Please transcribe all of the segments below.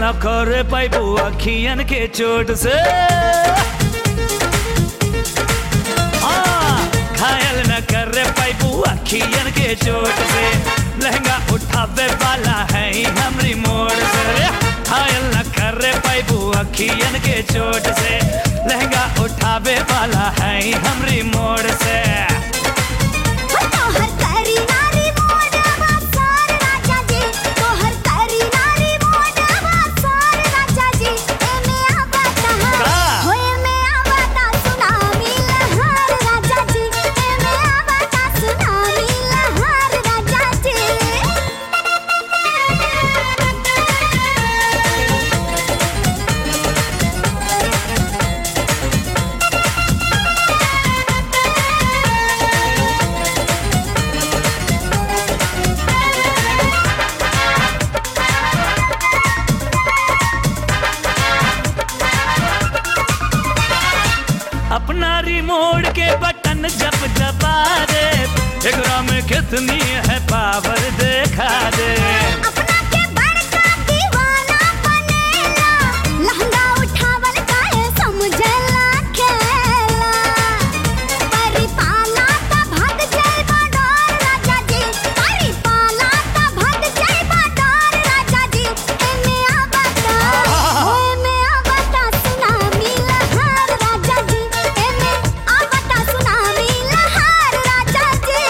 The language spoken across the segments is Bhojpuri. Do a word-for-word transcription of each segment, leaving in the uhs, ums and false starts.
न कर पाइबू अखियन के चोट से। हाँ, घायल न कर पाइबू अखियन के चोट से। लहंगा उठावे वाला है हमरी मोड़ से। घायल न कर पाइबू अखियन के चोट से। लहंगा उठावे वाला है हमरी मोड़ से। अपना रिमोट के बटन जब दबा दे, एकरा में कितनी है पावर देखा दे। अपना के बड़का दीवाना बनेला, लहंगा उठावल काहे समझेला खेला। परी पाला त भाग जाइबा डोर राजा जी, परी पाला त भाग जाइबा डोर राजा जी। एमे आबता एमे आबता सुनामी लहर राजा जी। एमे आबता सुनामी लहर राजा जी।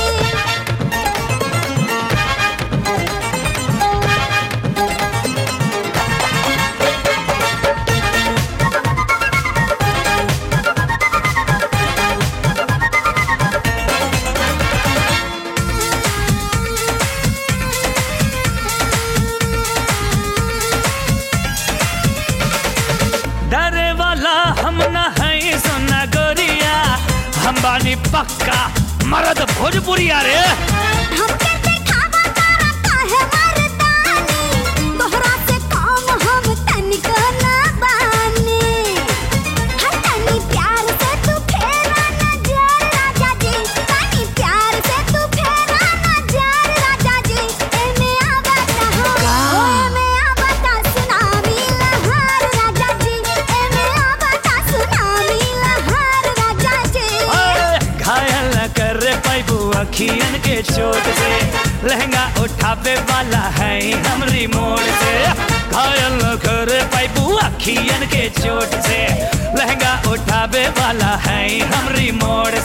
डरे वाला हम न है सोना गोरिया, हम बानी पक्का मर्द भोजपुरिया रे। हमके दिखावा तारा काहे मर्दानी, तोहरा से काम हम तनिक ना बानी। हर तनी प्यार से तू फेरा नजर राजा जी, तनी प्यार से तू फेरा नजर राजा जी। एमे आबता हो एमे आबता सुनामी लहर राजा जी। एमे आबता सुनामी लहर राजा जी। घायल न कर पाइबू अखियन के चोट से। लहंगा उठावे वाला है हमरी मोड़ से। घायल न कर पाइबू अखियन के चोट से। लहंगा उठावे वाला है हमरी मोड़